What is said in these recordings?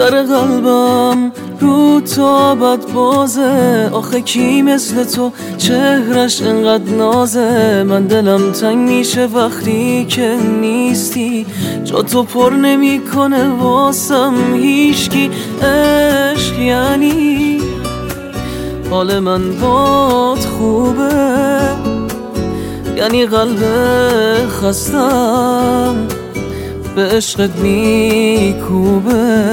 در قلبم رو تا بد بازه. آخه کی مثل تو چهرش انقدر نازه؟ من دلم تنگ میشه وقتی که نیستی، جا تو پر نمیکنه واسم هیچکی. عشق یعنی حال من باد خوبه، یعنی قلب خستم به عشقت میکوبه.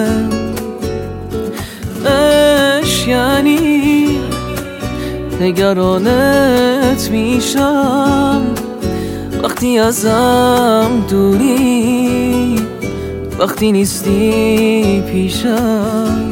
عشق یعنی نگرانت میشم وقتی ازم دوری، وقتی نیستی پیشم.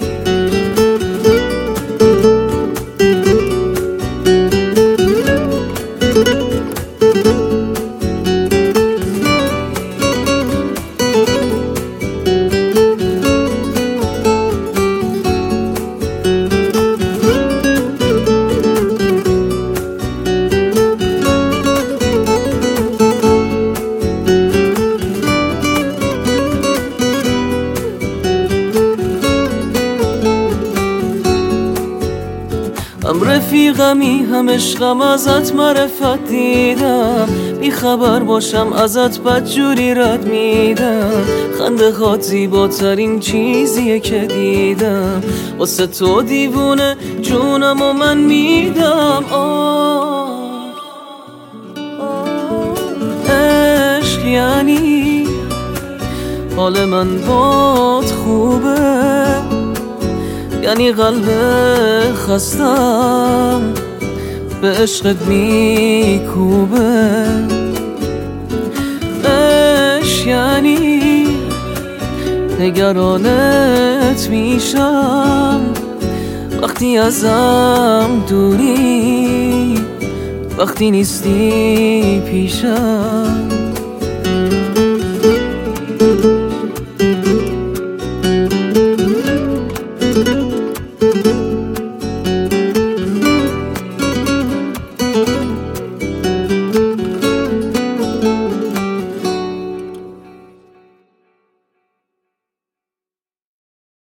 هم رفیقمی هم عشقم، ازت معرفت دیدم، بی خبر باشم ازت بدجوری رد میدم. خنده هات زیباترین چیزیه که دیدم، واسه تو دیوونه جونم و من میدم. عشق یعنی حال من باد خوبه، یعنی قلب خستم به عشقت میکوبه. عشق یعنی نگرانت میشم وقتی ازم دوری، وقتی نیستی پیشم.